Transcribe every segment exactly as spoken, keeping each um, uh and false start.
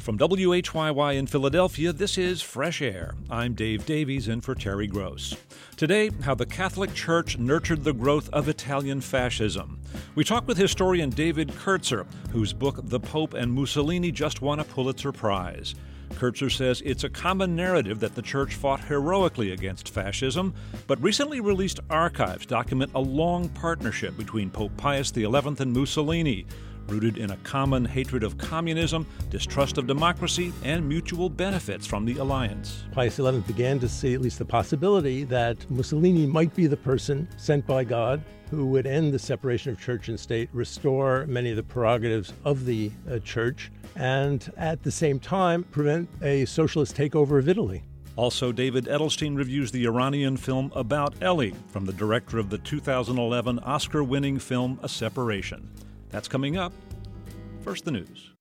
From W H Y Y in Philadelphia, this is Fresh Air. I'm Dave Davies in for Terry Gross. Today, how the Catholic Church nurtured the growth of Italian fascism. We talk with historian David Kurtzer, whose book The Pope and Mussolini just won a Pulitzer Prize. Kurtzer says it's a common narrative that the Church fought heroically against fascism, but recently released archives document a long partnership between Pope Pius the eleventh and Mussolini, rooted in a common hatred of communism, distrust of democracy, and mutual benefits from the alliance. Pius the eleventh began to see at least the possibility that Mussolini might be the person sent by God who would end the separation of church and state, restore many of the prerogatives of the uh, church, and at the same time prevent a socialist takeover of Italy. Also, David Edelstein reviews the Iranian film About Ellie from the director of the two thousand eleven Oscar-winning film A Separation. That's coming up. First, the news.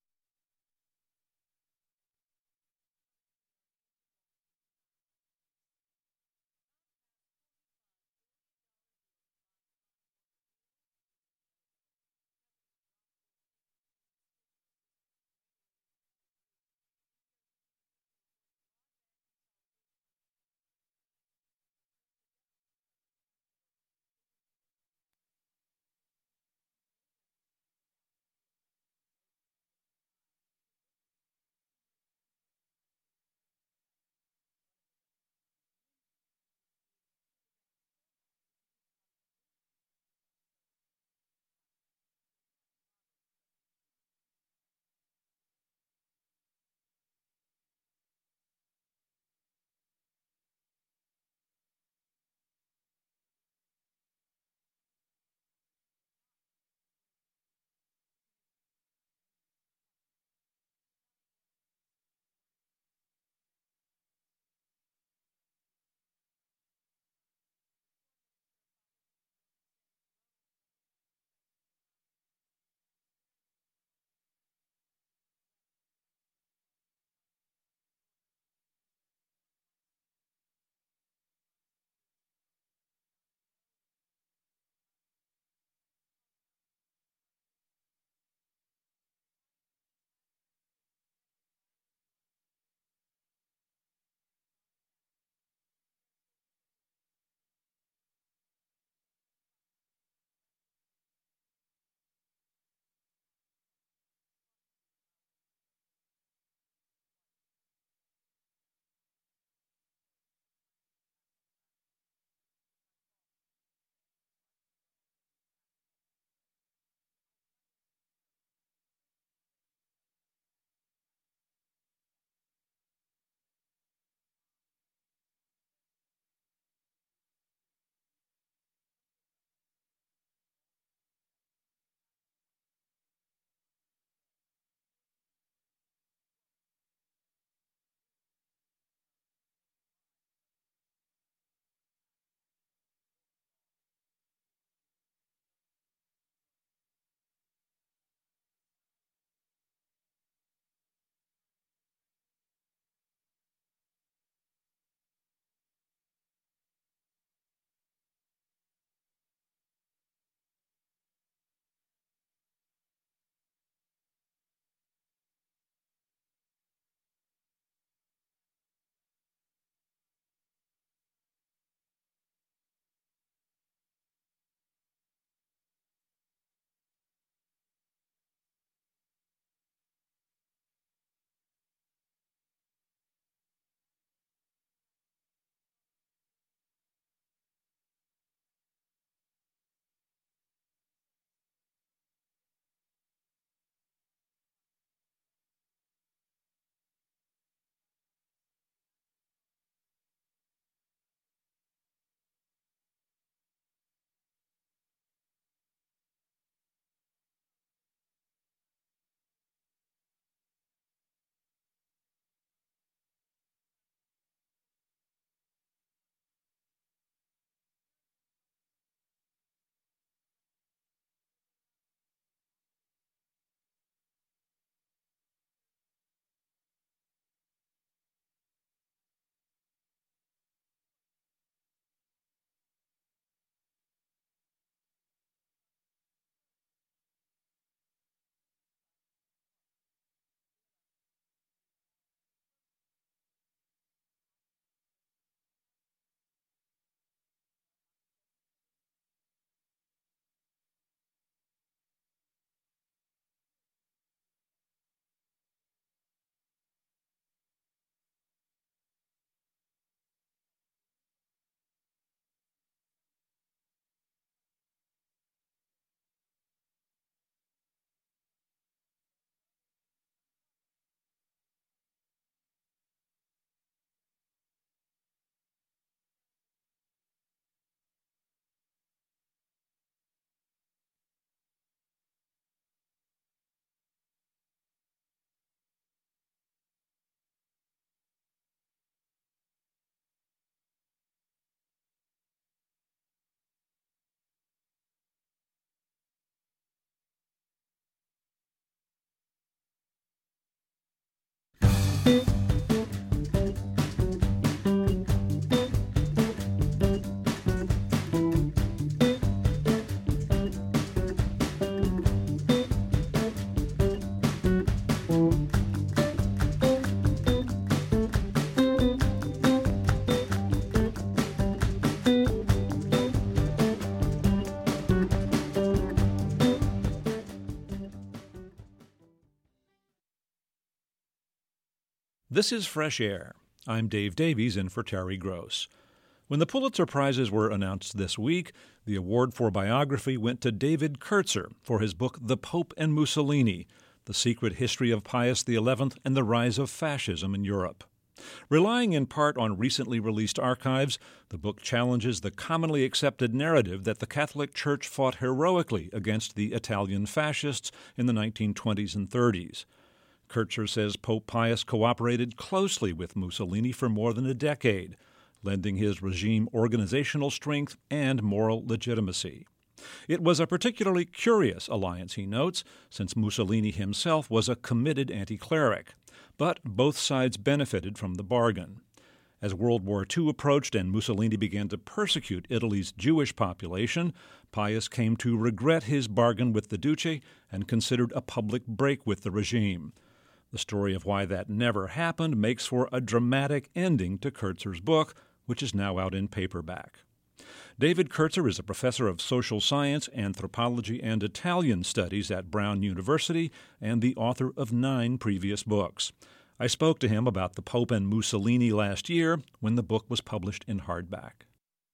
This is Fresh Air. I'm Dave Davies in for Terry Gross. When the Pulitzer Prizes were announced this week, the award for biography went to David Kurtzer for his book The Pope and Mussolini, The Secret History of Pius the Eleventh and the Rise of Fascism in Europe. Relying in part on recently released archives, the book challenges the commonly accepted narrative that the Catholic Church fought heroically against the Italian fascists in the nineteen twenties and thirties. Kurtzer says Pope Pius cooperated closely with Mussolini for more than a decade, lending his regime organizational strength and moral legitimacy. It was a particularly curious alliance, he notes, since Mussolini himself was a committed anti-cleric. But both sides benefited from the bargain. As World War Two approached and Mussolini began to persecute Italy's Jewish population, Pius came to regret his bargain with the Duce and considered a public break with the regime. The story of why that never happened makes for a dramatic ending to Kurtzer's book, which is now out in paperback. David Kurtzer is a professor of social science, anthropology, and Italian studies at Brown University and the author of nine previous books. I spoke to him about the Pope and Mussolini last year when the book was published in hardback.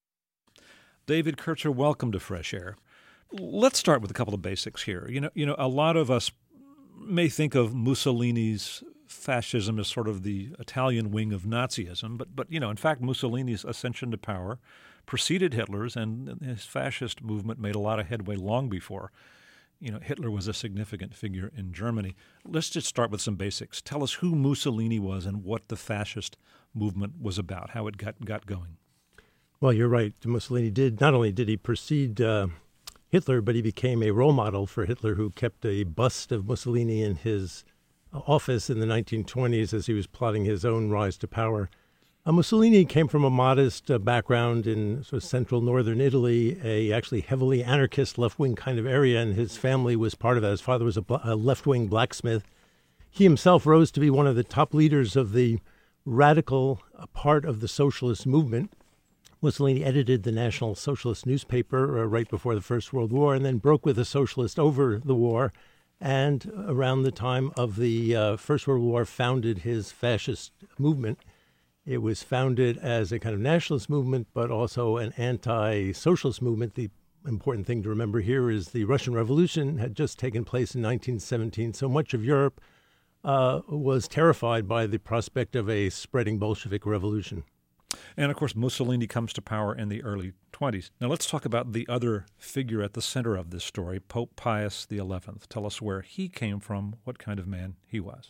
David Kurtzer, welcome to Fresh Air. Let's start with a couple of basics here. You know, you know, a lot of us may think of Mussolini's fascism as sort of the Italian wing of Nazism, but, but you know, in fact, Mussolini's ascension to power preceded Hitler's, and his fascist movement made a lot of headway long before. You know, Hitler was a significant figure in Germany. Let's just start with some basics. Tell us who Mussolini was and what the fascist movement was about, how it got, got going. Well, you're right. Mussolini did, not only did he precede uh, Hitler, but he became a role model for Hitler, who kept a bust of Mussolini in his office in the nineteen twenties as he was plotting his own rise to power. Uh, Mussolini came from a modest uh, background in sort of central northern Italy, a actually heavily anarchist left-wing kind of area, and his family was part of that. His father was a, bl- a left-wing blacksmith. He himself rose to be one of the top leaders of the radical uh, part of the socialist movement. Mussolini edited the National Socialist newspaper uh, right before the First World War and then broke with the socialists over the war, and around the time of the uh, First World War founded his fascist movement. It was founded as a kind of nationalist movement, but also an anti-socialist movement. The important thing to remember here is the Russian Revolution had just taken place in nineteen seventeen, so much of Europe uh, was terrified by the prospect of a spreading Bolshevik revolution. And, of course, Mussolini comes to power in the early twenties. Now, let's talk about the other figure at the center of this story, Pope Pius the Eleventh. Tell us where he came from, what kind of man he was.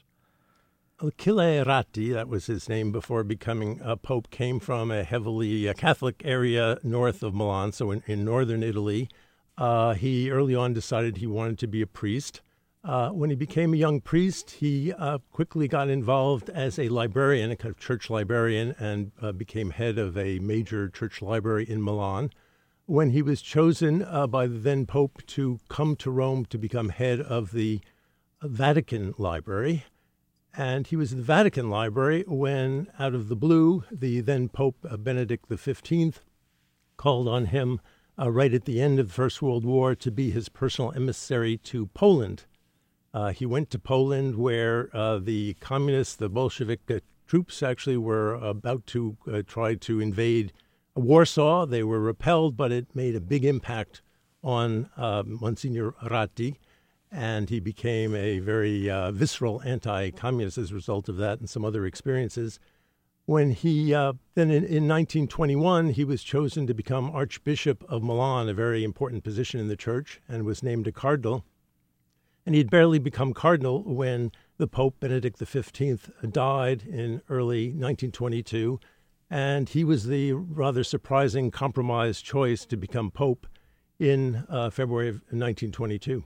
Achille Ratti, that was his name before becoming a pope, came from a heavily uh, Catholic area north of Milan, so in, in northern Italy. Uh, he early on decided he wanted to be a priest. Uh, when he became a young priest, he uh, quickly got involved as a librarian, a kind of church librarian, and uh, became head of a major church library in Milan. When he was chosen uh, by the then Pope to come to Rome to become head of the Vatican Library, and he was in the Vatican Library when, out of the blue, the then Pope uh, Benedict the fifteenth called on him uh, right at the end of the First World War to be his personal emissary to Poland. Uh, he went to Poland where uh, the communists, the Bolshevik uh, troops actually were about to uh, try to invade Warsaw. They were repelled, but it made a big impact on uh, Monsignor Ratti, and he became a very uh, visceral anti-communist as a result of that and some other experiences. When he, uh, then in, in nineteen twenty-one, he was chosen to become Archbishop of Milan, a very important position in the church, and was named a cardinal. And he'd barely become cardinal when the Pope, Benedict the fifteenth, died in early nineteen twenty-two, and he was the rather surprising compromise choice to become Pope in uh, February of nineteen twenty-two.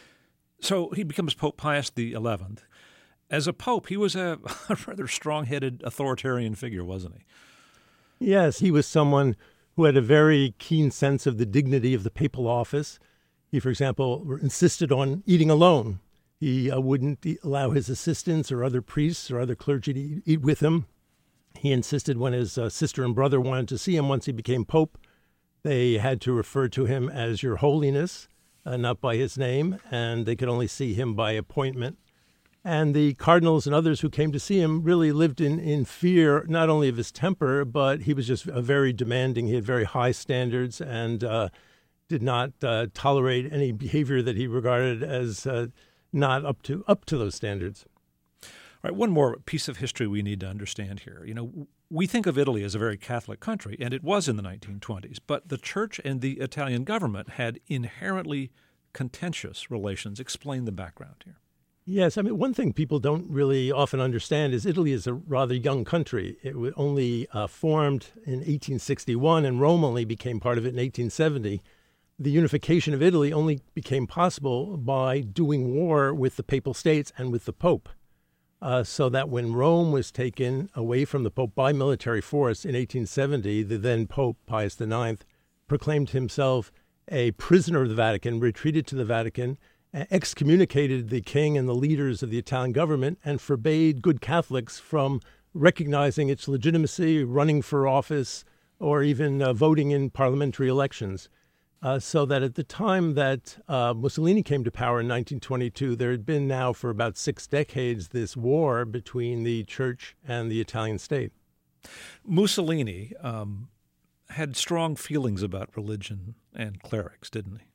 So he becomes Pope Pius the Eleventh. As a pope, he was a rather strong-headed authoritarian figure, wasn't he? Yes, he was someone who had a very keen sense of the dignity of the papal office. He, for example, insisted on eating alone. He uh, wouldn't eat, allow his assistants or other priests or other clergy to eat, eat with him. He insisted when his uh, sister and brother wanted to see him once he became pope, they had to refer to him as Your Holiness, uh, not by his name, and they could only see him by appointment. And the cardinals and others who came to see him really lived in, in fear, not only of his temper, but he was just a very demanding. He had very high standards and uh, did not uh, tolerate any behavior that he regarded as uh, not up to up to those standards. All right, one more piece of history we need to understand here. You know, we think of Italy as a very Catholic country, and it was in the nineteen twenties, but the church and the Italian government had inherently contentious relations. Explain the background here. Yes, I mean, one thing people don't really often understand is Italy is a rather young country. It was only uh, formed in eighteen sixty-one, and Rome only became part of it in eighteen seventy. The unification of Italy only became possible by doing war with the Papal States and with the Pope. Uh, so that when Rome was taken away from the Pope by military force in eighteen seventy, the then Pope, Pius the Ninth, proclaimed himself a prisoner of the Vatican, retreated to the Vatican, excommunicated the king and the leaders of the Italian government, and forbade good Catholics from recognizing its legitimacy, running for office, or even uh, voting in parliamentary elections. Uh, so that at the time that uh, Mussolini came to power in nineteen twenty-two, there had been now for about six decades this war between the church and the Italian state. Mussolini um, had strong feelings about religion and clerics, didn't he?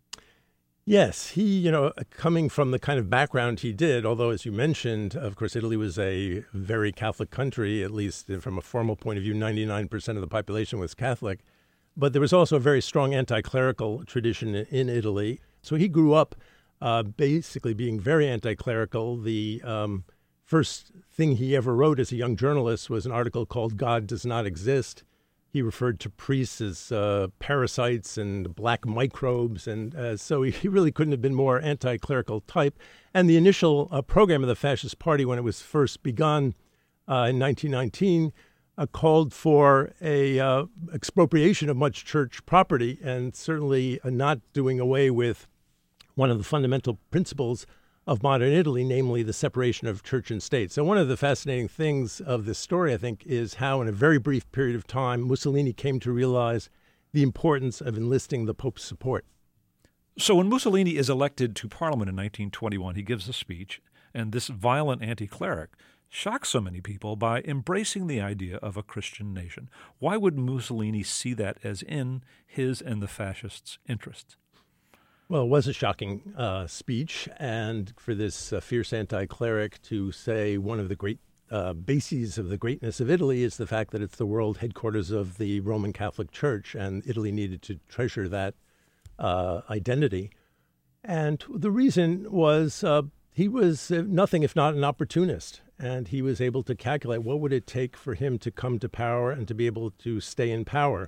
Yes, he, you know, coming from the kind of background he did, although, as you mentioned, of course, Italy was a very Catholic country, at least from a formal point of view, ninety-nine percent of the population was Catholic. But there was also a very strong anti-clerical tradition in Italy. So he grew up uh, basically being very anti-clerical. The um, first thing he ever wrote as a young journalist was an article called God Does Not Exist. He referred to priests as uh, parasites and black microbes. And uh, so he really couldn't have been more anti-clerical type. And the initial uh, program of the Fascist Party, when it was first begun uh, in nineteen nineteen, uh, called for a uh, expropriation of much church property, and certainly uh, not doing away with one of the fundamental principles of modern Italy, namely the separation of church and state. So one of the fascinating things of this story, I think, is how in a very brief period of time, Mussolini came to realize the importance of enlisting the Pope's support. So when Mussolini is elected to Parliament in nineteen twenty-one, he gives a speech, and this violent anti-cleric shocks so many people by embracing the idea of a Christian nation. Why would Mussolini see that as in his and the fascists' interests? Well, it was a shocking uh, speech, and for this uh, fierce anti-cleric to say one of the great uh, bases of the greatness of Italy is the fact that it's the world headquarters of the Roman Catholic Church, and Italy needed to treasure that uh, identity. And the reason was uh, he was uh, nothing if not an opportunist, and he was able to calculate what would it take for him to come to power and to be able to stay in power.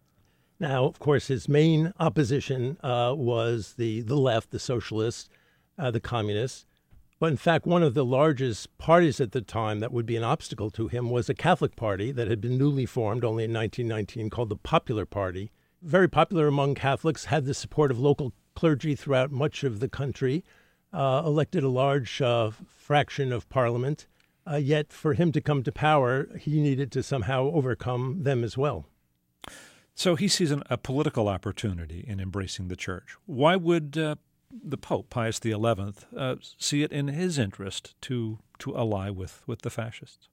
Now, of course, his main opposition uh, was the, the left, the socialists, uh, the communists. But in fact, one of the largest parties at the time that would be an obstacle to him was a Catholic party that had been newly formed only in nineteen nineteen called the Popular Party. Very popular among Catholics, had the support of local clergy throughout much of the country, uh, elected a large uh, fraction of parliament. Uh, yet for him to come to power, he needed to somehow overcome them as well. So he sees an, a political opportunity in embracing the church. Why would uh, the Pope, Pius the Eleventh, uh, see it in his interest to to ally with, with the fascists?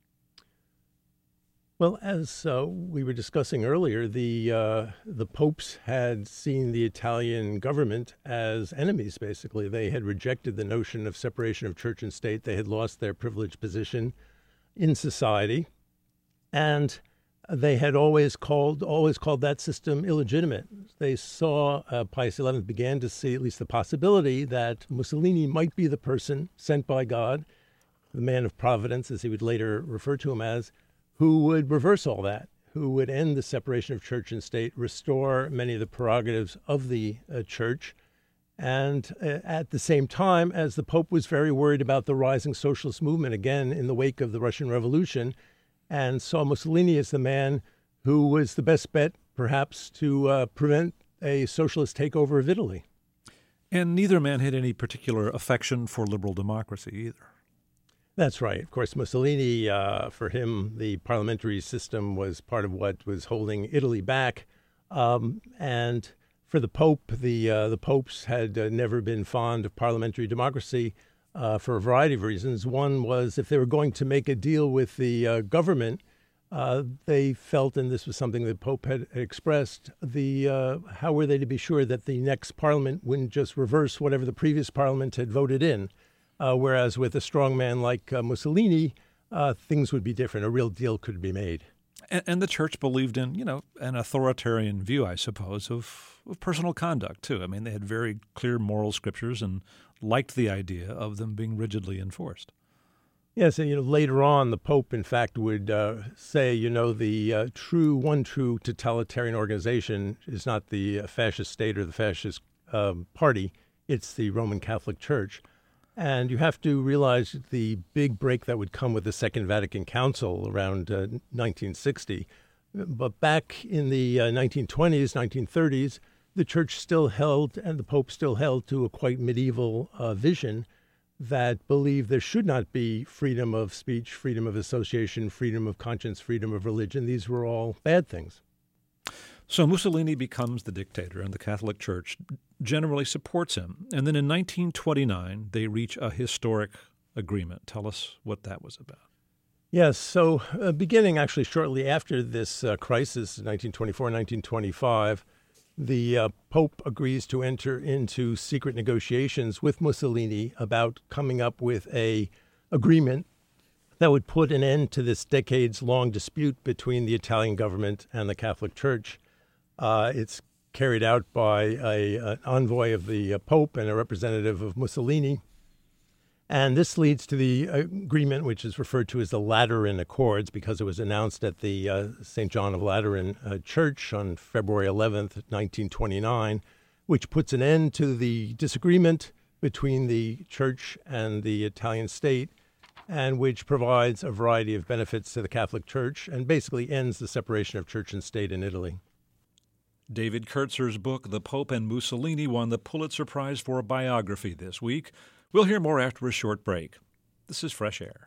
Well, as uh, we were discussing earlier, the uh, the popes had seen the Italian government as enemies, basically. They had rejected the notion of separation of church and state. They had lost their privileged position in society. And they had always called always called that system illegitimate. They saw, uh, Pius the Eleventh began to see at least the possibility that Mussolini might be the person sent by God, the man of providence, as he would later refer to him as, who would reverse all that, who would end the separation of church and state, restore many of the prerogatives of the uh, church. And uh, at the same time, as the Pope was very worried about the rising socialist movement, again, in the wake of the Russian Revolution, and saw Mussolini as the man who was the best bet, perhaps, to uh, prevent a socialist takeover of Italy. And neither man had any particular affection for liberal democracy either. That's right. Of course, Mussolini, uh, for him, the parliamentary system was part of what was holding Italy back. Um, and for the Pope, the uh, the popes had uh, never been fond of parliamentary democracy. uh, for a variety of reasons. One was if they were going to make a deal with the uh, government, uh, they felt, and this was something the Pope had expressed, the uh, how were they to be sure that the next parliament wouldn't just reverse whatever the previous parliament had voted in? Uh, whereas with a strong man like uh, Mussolini, uh, things would be different. A real deal could be made. And, and the church believed in, you know, an authoritarian view, I suppose, of, of personal conduct, too. I mean, they had very clear moral scriptures and liked the idea of them being rigidly enforced. Yes, and, you know, later on, the Pope, in fact, would uh, say, you know, the uh, true, one true totalitarian organization is not the uh, fascist state or the fascist um, party. It's the Roman Catholic Church. And you have to realize the big break that would come with the Second Vatican Council around uh, nineteen sixty. But back in the uh, nineteen twenties, nineteen thirties, the church still held, and the Pope still held, to a quite medieval uh, vision that believed there should not be freedom of speech, freedom of association, freedom of conscience, freedom of religion. These were all bad things. So Mussolini becomes the dictator, and the Catholic Church generally supports him. And then in nineteen twenty-nine, they reach a historic agreement. Tell us what that was about. Yes, so uh, beginning actually shortly after this uh, crisis, nineteen twenty-four, nineteen twenty-five, the uh, Pope agrees to enter into secret negotiations with Mussolini about coming up with a agreement that would put an end to this decades-long dispute between the Italian government and the Catholic Church. Uh, it's carried out by a, an envoy of the uh, Pope and a representative of Mussolini. And this leads to the agreement, which is referred to as the Lateran Accords, because it was announced at the uh, Saint John of Lateran uh, Church on February eleventh, nineteen twenty-nine, which puts an end to the disagreement between the Church and the Italian state, and which provides a variety of benefits to the Catholic Church and basically ends the separation of church and state in Italy. David Kurtzer's book, The Pope and Mussolini, won the Pulitzer Prize for biography this week. We'll hear more after a short break. This is Fresh Air.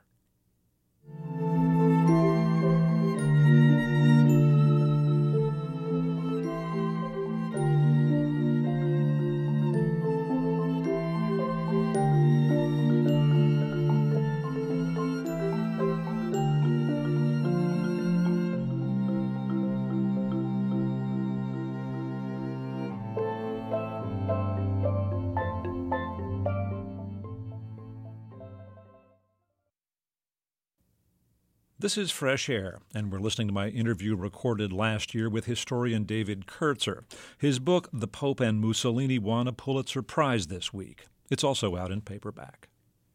This is Fresh Air, and we're listening to my interview recorded last year with historian David Kurtzer. His book, The Pope and Mussolini, won a Pulitzer Prize this week. It's also out in paperback.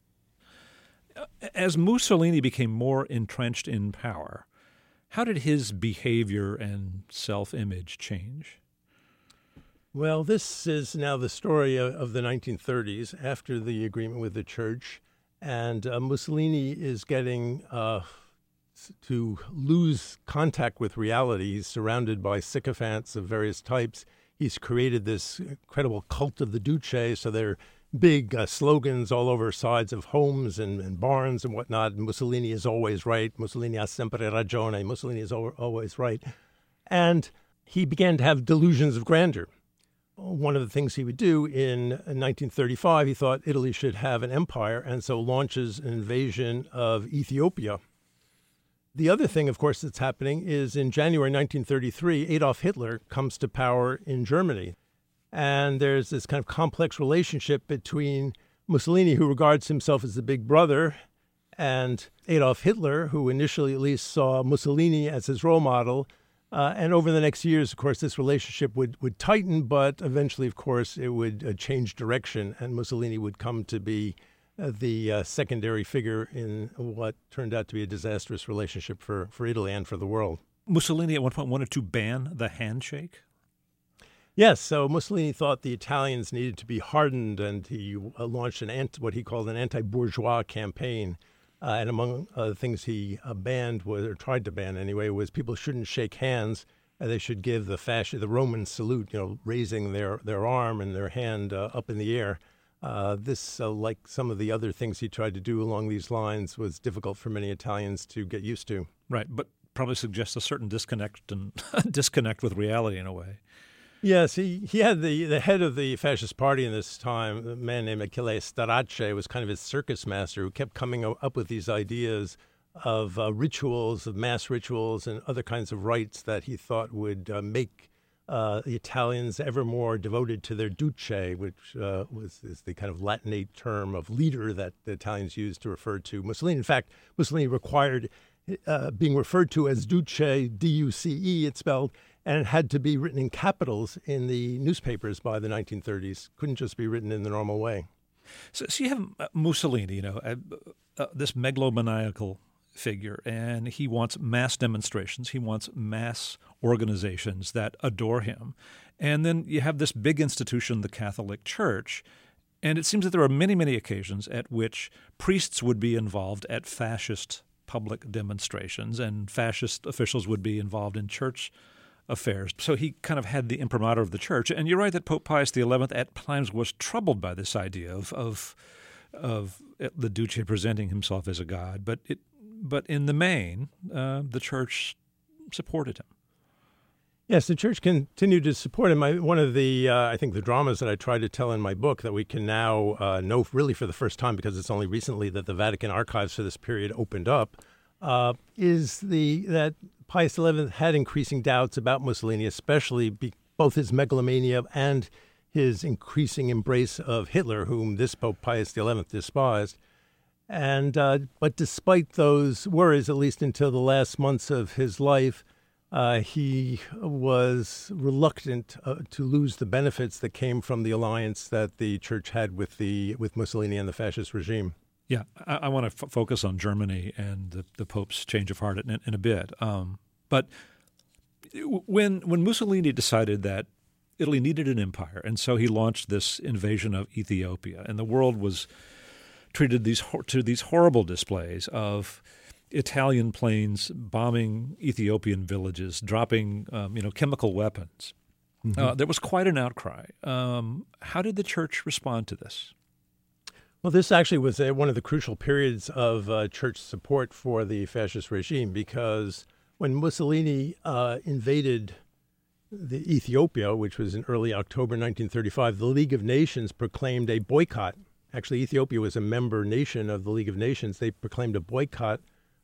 As Mussolini became more entrenched in power, how did his behavior and self-image change? Well, this is now the story of the nineteen thirties, after the agreement with the church, and uh, Mussolini is getting uh, to lose contact with reality. He's surrounded by sycophants of various types. He's created this incredible cult of the Duce, so there are big uh, slogans all over sides of homes and, and barns and whatnot. Mussolini is always right. Mussolini ha sempre ragione. Mussolini is al- always right. And he began to have delusions of grandeur. One of the things he would do in nineteen thirty-five, he thought Italy should have an empire, and so launches an invasion of Ethiopia. The other thing, of course, that's happening is in January nineteen thirty-three, Adolf Hitler comes to power in Germany. And there's this kind of complex relationship between Mussolini, who regards himself as the big brother, and Adolf Hitler, who initially at least saw Mussolini as his role model. Uh, and over the next years, of course, this relationship would, would tighten, but eventually, of course, it would uh, change direction, and Mussolini would come to be uh, the uh, secondary figure in what turned out to be a disastrous relationship for, for Italy and for the world. Mussolini at one point wanted to ban the handshake? Yes, so Mussolini thought the Italians needed to be hardened, and he uh, launched an anti, what he called an anti-bourgeois campaign. Uh, and among other things he uh, banned, was, or tried to ban anyway, was people shouldn't shake hands. Uh, they should give the fasci- the Roman salute, you know, raising their, their arm and their hand uh, up in the air. Uh, this, uh, like some of the other things he tried to do along these lines, was difficult for many Italians to get used to. Right, but probably suggests a certain disconnect and disconnect with reality in a way. Yes, he, he had the, the head of the fascist party in this time, a man named Achille Starace, was kind of his circus master who kept coming up with these ideas of uh, rituals, of mass rituals and other kinds of rites that he thought would uh, make uh, the Italians ever more devoted to their duce, which uh, was is the kind of Latinate term of leader that the Italians used to refer to Mussolini. In fact, Mussolini required uh, being referred to as duce, D U C E, it's spelled, and it had to be written in capitals in the newspapers by the nineteen thirties. Couldn't just be written in the normal way. So, so you have Mussolini, you know, uh, uh, this megalomaniacal figure, and he wants mass demonstrations. He wants mass organizations that adore him. And then you have this big institution, the Catholic Church. And it seems that there are many, many occasions at which priests would be involved at fascist public demonstrations, and fascist officials would be involved in church affairs. So he kind of had the imprimatur of the church. And you're right that Pope Pius the eleventh at times was troubled by this idea of of, of the Duce presenting himself as a god. But it, but in the main, uh, the church supported him. Yes, the church continued to support him. I, one of the, uh, I think, the dramas that I tried to tell in my book that we can now uh, know really for the first time, because it's only recently that the Vatican archives for this period opened up, uh, is the that Pius the eleventh had increasing doubts about Mussolini, especially be, both his megalomania and his increasing embrace of Hitler, whom this Pope Pius the eleventh despised. And uh, but despite those worries, at least until the last months of his life, uh, he was reluctant uh, to lose the benefits that came from the alliance that the church had with the with Mussolini and the fascist regime. Yeah, I, I want to f- focus on Germany and the, the Pope's change of heart in, in a bit. Um, but when when Mussolini decided that Italy needed an empire, and so he launched this invasion of Ethiopia, and the world was treated these to these horrible displays of Italian planes bombing Ethiopian villages, dropping um, you know chemical weapons. Mm-hmm. Uh, there was quite an outcry. Um, how did the church respond to this? Well, this actually was a, one of the crucial periods of uh, church support for the fascist regime, because when Mussolini uh, invaded the Ethiopia, which was in early October nineteen thirty-five, the League of Nations proclaimed a boycott. Actually, Ethiopia was a member nation of the League of Nations. They proclaimed a boycott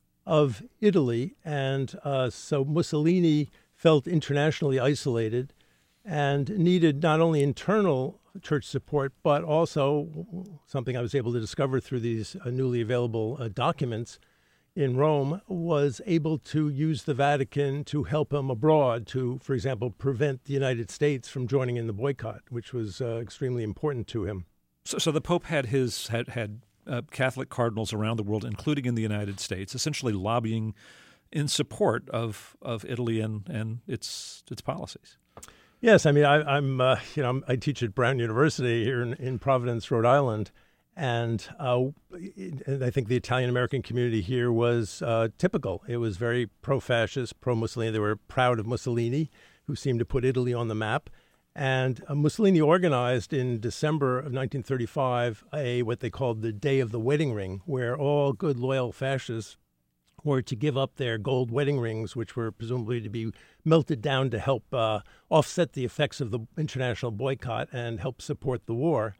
of Italy, and uh, so Mussolini felt internationally isolated and needed not only internal church support, but also something I was able to discover through these uh, newly available uh, documents in Rome, was able to use the Vatican to help him abroad to, for example, prevent the United States from joining in the boycott, which was uh, extremely important to him. So, so the Pope had his had had uh, Catholic cardinals around the world, including in the United States, essentially lobbying in support of, of Italy and, and its its policies. Yes, I mean I, I'm uh, you know I teach at Brown University here in, in Providence, Rhode Island, and uh, and I think the Italian American community here was uh, typical. It was very pro-fascist, pro-Mussolini. They were proud of Mussolini, who seemed to put Italy on the map. And uh, Mussolini organized in December of nineteen thirty-five a what they called the Day of the Wedding Ring, where all good, loyal fascists were to give up their gold wedding rings, which were presumably to be melted down to help uh, offset the effects of the international boycott and help support the war.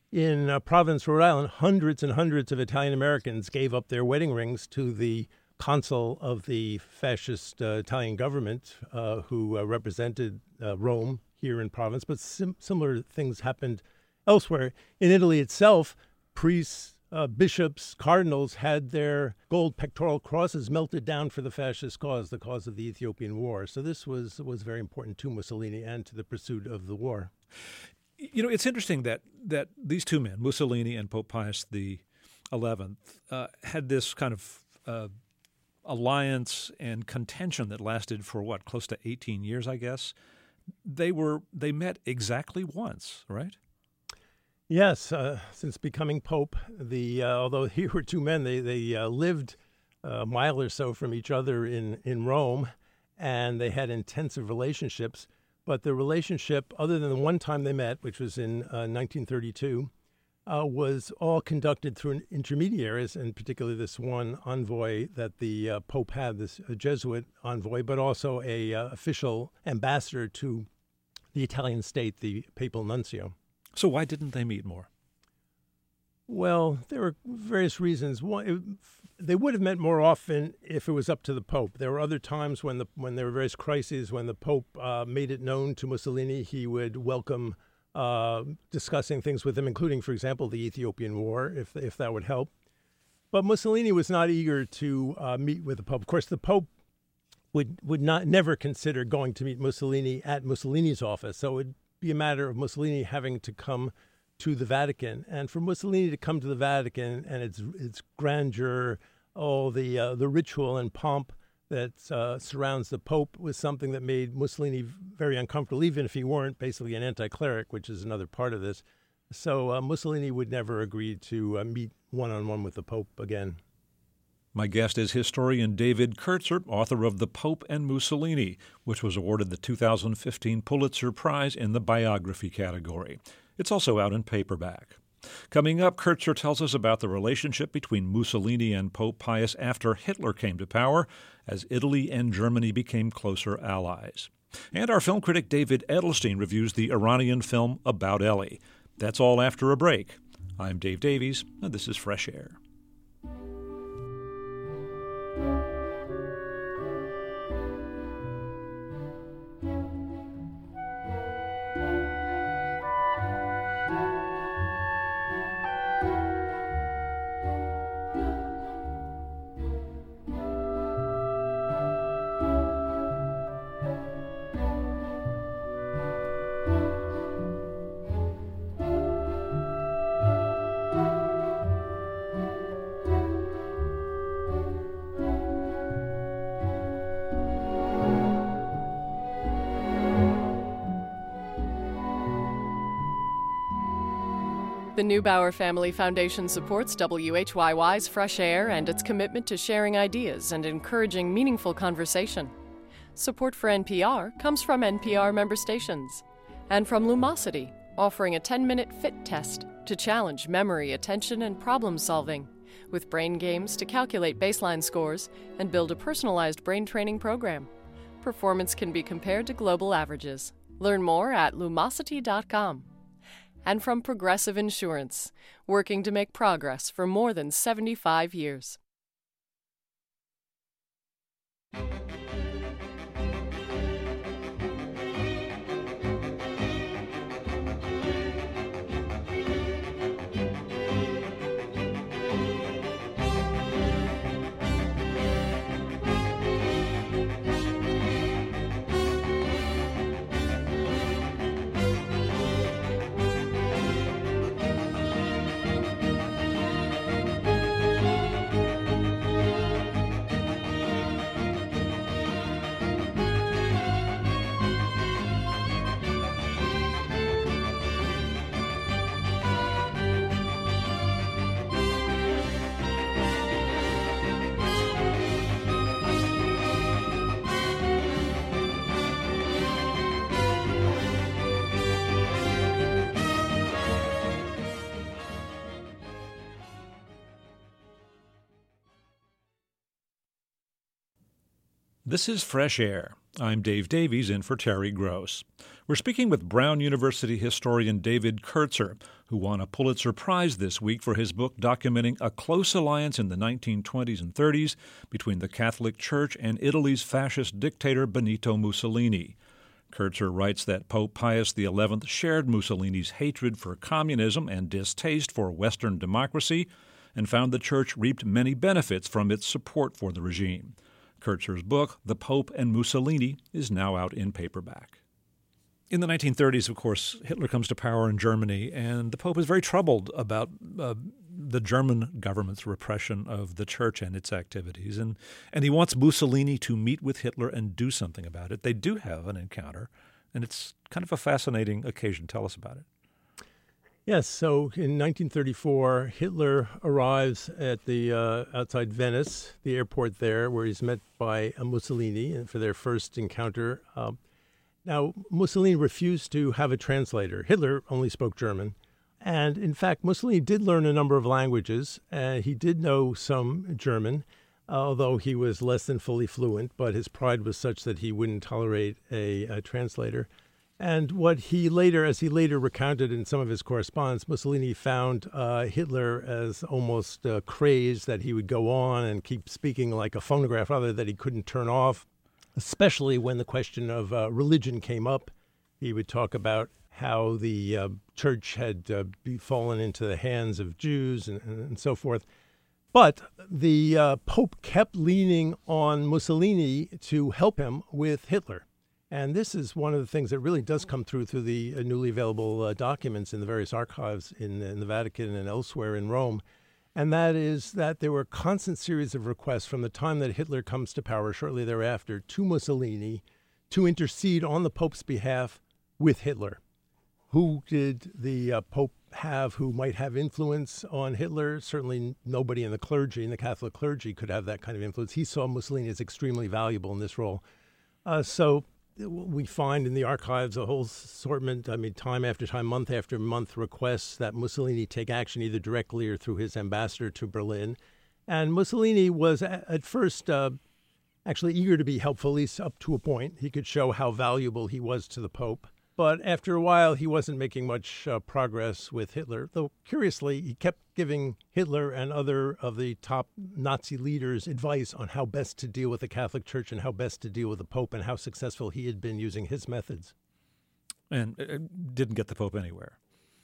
In uh, Providence, Rhode Island, hundreds and hundreds of Italian Americans gave up their wedding rings to the consul of the fascist uh, Italian government, uh, who uh, represented uh, Rome here in Providence, but sim- similar things happened elsewhere. In Italy itself, priests, uh, bishops, cardinals had their gold pectoral crosses melted down for the fascist cause, the cause of the Ethiopian War. So this was was very important to Mussolini and to the pursuit of the war. You know, it's interesting that that these two men, Mussolini and Pope Pius the eleventh, uh, had this kind of uh, alliance and contention that lasted for, what, close to eighteen years, I guess. They were they met exactly once, right? Yes, uh, since becoming pope, the uh, although here were two men, they they uh, lived a mile or so from each other in in Rome, and they had intensive relationships. But the relationship, other than the one time they met, which was in uh, nineteen thirty-two, uh, was all conducted through intermediaries, and particularly this one envoy that the uh, Pope had, this uh, Jesuit envoy, but also a uh, official ambassador to the the Italian state, the papal nuncio. So why didn't they meet more? Well, there were various reasons. One, it, they would have met more often if it was up to the Pope. There were other times when the when there were various crises when the Pope uh, made it known to Mussolini he would welcome uh, discussing things with him, including, for example, the Ethiopian War, if if that would help. But Mussolini was not eager to uh, meet with the Pope. Of course, the Pope would would not never consider going to meet Mussolini at Mussolini's office. So it would be a matter of Mussolini having to come to the Vatican, and for Mussolini to come to the Vatican and its its grandeur, all the uh, the ritual and pomp that uh, surrounds the Pope was something that made Mussolini very uncomfortable, even if he weren't basically an anti-cleric, which is another part of this. So uh, Mussolini would never agree to uh, meet one-on-one with the Pope again. My guest is historian David Kurtzer, author of The Pope and Mussolini, which was awarded the two thousand fifteen Pulitzer Prize in the biography category. It's also out in paperback. Coming up, Kurtzer tells us about the relationship between Mussolini and Pope Pius after Hitler came to power, as Italy and Germany became closer allies. And our film critic David Edelstein reviews the Iranian film About Ellie. That's all after a break. I'm Dave Davies, and this is Fresh Air. The Neubauer Family Foundation supports W H Y Y's Fresh Air and its commitment to sharing ideas and encouraging meaningful conversation. Support for N P R comes from N P R member stations and from Lumosity, offering a ten-minute fit test to challenge memory, attention, and problem-solving, with brain games to calculate baseline scores and build a personalized brain training program. Performance can be compared to global averages. Learn more at lumosity dot com. And from Progressive Insurance, working to make progress for more than seventy-five years. This is Fresh Air. I'm Dave Davies, in for Terry Gross. We're speaking with Brown University historian David Kurtzer, who won a Pulitzer Prize this week for his book documenting a close alliance in the nineteen twenties and thirties between the Catholic Church and Italy's fascist dictator Benito Mussolini. Kurtzer writes that Pope Pius the eleventh shared Mussolini's hatred for communism and distaste for Western democracy, and found the Church reaped many benefits from its support for the regime. Kurtzer's book, The Pope and Mussolini, is now out in paperback. In the nineteen thirties, of course, Hitler comes to power in Germany, and the Pope is very troubled about uh, the German government's repression of the Church and its activities. And, and he wants Mussolini to meet with Hitler and do something about it. They do have an encounter, and it's kind of a fascinating occasion. Tell us about it. Yes, so in nineteen thirty-four, Hitler arrives at the uh, outside Venice, the airport there, where he's met by uh, Mussolini and for their first encounter. Uh, now, Mussolini refused to have a translator. Hitler only spoke German. And in fact, Mussolini did learn a number of languages. Uh, he did know some German, although he was less than fully fluent, but his pride was such that he wouldn't tolerate a, a translator. And what he later, as he later recounted in some of his correspondence, Mussolini found uh, Hitler as almost uh, crazed, that he would go on and keep speaking like a phonograph, rather that he couldn't turn off, especially when the question of uh, religion came up. He would talk about how the uh, church had uh, be fallen into the hands of Jews and, and so forth. But the uh, Pope kept leaning on Mussolini to help him with Hitler. And this is one of the things that really does come through through the uh, newly available uh, documents in the various archives in, in the Vatican and elsewhere in Rome. And that is that there were a constant series of requests from the time that Hitler comes to power shortly thereafter to Mussolini to intercede on the Pope's behalf with Hitler. Who did the uh, Pope have who might have influence on Hitler? Certainly nobody in the clergy, in the Catholic clergy, could have that kind of influence. He saw Mussolini as extremely valuable in this role. Uh, so we find in the archives a whole assortment, I mean, time after time, month after month, requests that Mussolini take action either directly or through his ambassador to Berlin. And Mussolini was at first uh, actually eager to be helpful, at least up to a point. He could show how valuable he was to the Pope. But after a while, he wasn't making much uh, progress with Hitler, though curiously, he kept giving Hitler and other of the top Nazi leaders advice on how best to deal with the Catholic Church and how best to deal with the Pope and how successful he had been using his methods. And it didn't get the Pope anywhere.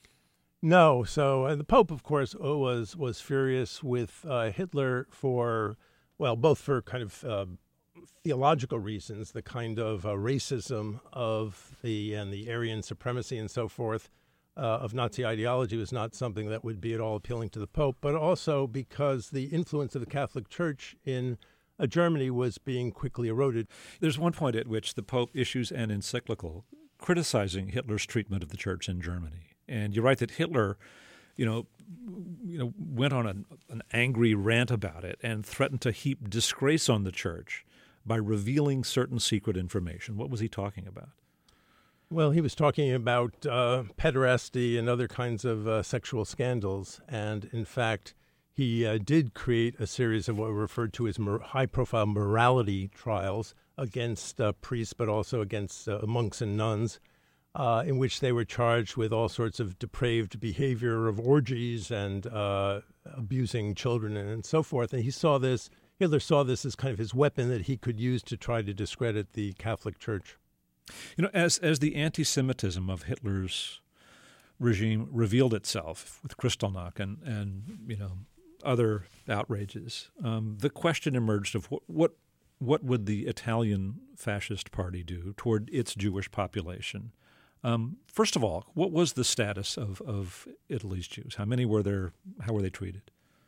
No. So and the Pope, of course, was was furious with uh, Hitler for, well, both for kind of uh, theological reasons, the kind of uh, racism of the and the Aryan supremacy and so forth uh, of Nazi ideology was not something that would be at all appealing to the Pope, but also because the influence of the Catholic Church in uh, Germany was being quickly eroded. There's one point at which the Pope issues an encyclical criticizing Hitler's treatment of the Church in Germany. And you write that Hitler, you know, you know, went on an, an angry rant about it and threatened to heap disgrace on the Church by revealing certain secret information. What was he talking about? Well, he was talking about uh, pederasty and other kinds of uh, sexual scandals. And in fact, he uh, did create a series of what were referred to as mor- high-profile morality trials against uh, priests, but also against uh, monks and nuns, uh, in which they were charged with all sorts of depraved behavior of orgies and uh, abusing children and, and so forth. And he saw this, Hitler saw this as kind of his weapon that he could use to try to discredit the Catholic Church. You know, as as the anti-Semitism of Hitler's regime revealed itself with Kristallnacht and, and you know, other outrages, um, the question emerged of what, what what would the Italian fascist party do toward its Jewish population? Um, first of all, what was the status of, of Italy's Jews? How many were there? How were they treated?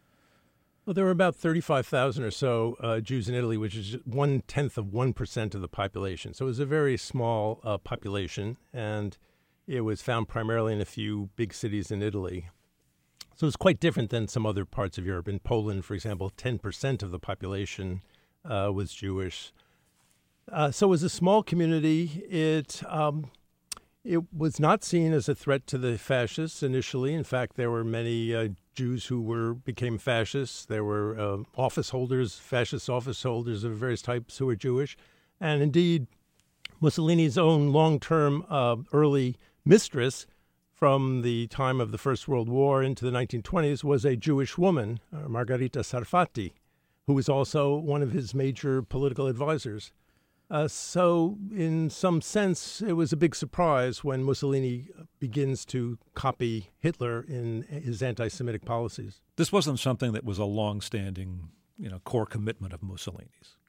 Well, there were about thirty-five thousand or so uh, Jews in Italy, which is one-tenth of one percent of the population. So it was a very small uh, population, and it was found primarily in a few big cities in Italy. So it's quite different than some other parts of Europe. In Poland, for example, ten percent of the population uh, was Jewish. Uh, so it was a small community. It um, it was not seen as a threat to the fascists initially. In fact, there were many uh, Jews who were became fascists. There were uh, office holders, fascist office holders of various types who were Jewish. And indeed, Mussolini's own long-term uh, early mistress from the time of the First World War into the nineteen twenties was a Jewish woman, uh, Margherita Sarfatti, who was also one of his major political advisors. Uh, so in some sense, it was a big surprise when Mussolini begins to copy Hitler in his anti-Semitic policies. This wasn't something that was a long-standing, you know, core commitment of Mussolini's.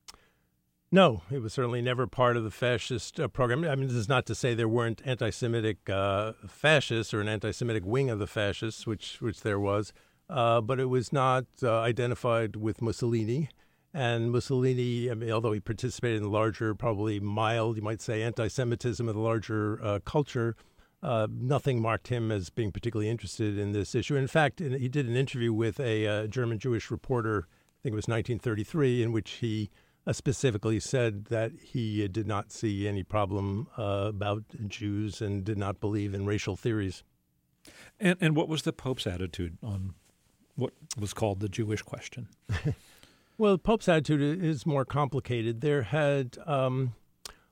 No, it was certainly never part of the fascist uh, program. I mean, this is not to say there weren't anti-Semitic uh, fascists or an anti-Semitic wing of the fascists, which which there was, uh, but it was not uh, identified with Mussolini. And Mussolini, I mean, although he participated in the larger, probably mild, you might say, anti-Semitism of the larger uh, culture, uh, nothing marked him as being particularly interested in this issue. In fact, he did an interview with a uh, German Jewish reporter, I think it was nineteen thirty-three, in which he uh, specifically said that he uh, did not see any problem uh, about Jews and did not believe in racial theories. And, and what was the Pope's attitude on what was called the Jewish question? Well, the Pope's attitude is more complicated. There had, um,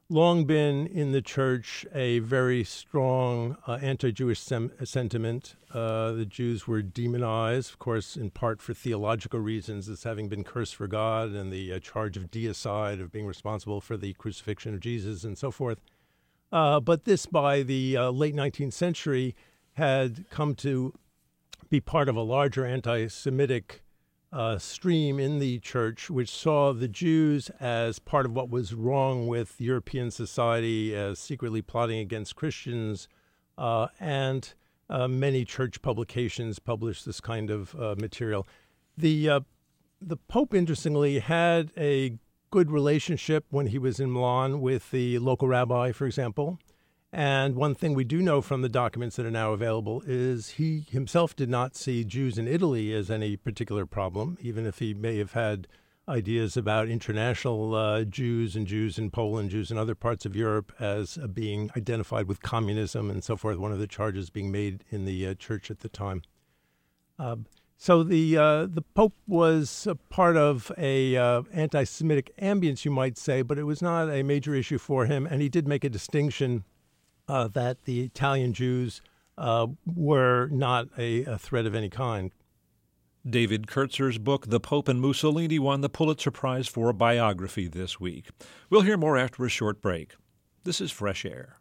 long been in the church a very strong uh, anti-Jewish sem- sentiment. Uh, the Jews were demonized, of course, in part for theological reasons, as having been cursed for God, and the uh, charge of deicide, of being responsible for the crucifixion of Jesus and so forth. Uh, but this, by the uh, late nineteenth century, had come to be part of a larger anti-Semitic uh, stream in the church, which saw the Jews as part of what was wrong with European society, as secretly plotting against Christians, uh, and uh, many church publications published this kind of uh, material. The uh, the Pope, interestingly, had a good relationship when he was in Milan with the local rabbi, for example. And one thing we do know from the documents that are now available is he himself did not see Jews in Italy as any particular problem, even if he may have had ideas about international uh, Jews and Jews in Poland, Jews in other parts of Europe as uh, being identified with communism and so forth, one of the charges being made in the uh, church at the time. Uh, so the uh, the Pope was a part of a uh, anti-Semitic ambience, you might say, but it was not a major issue for him, and he did make a distinction Uh, that the Italian Jews uh, were not a, a threat of any kind. David Kurtzer's book, The Pope and Mussolini, won the Pulitzer Prize for biography this week. We'll hear more after a short break. This is Fresh Air.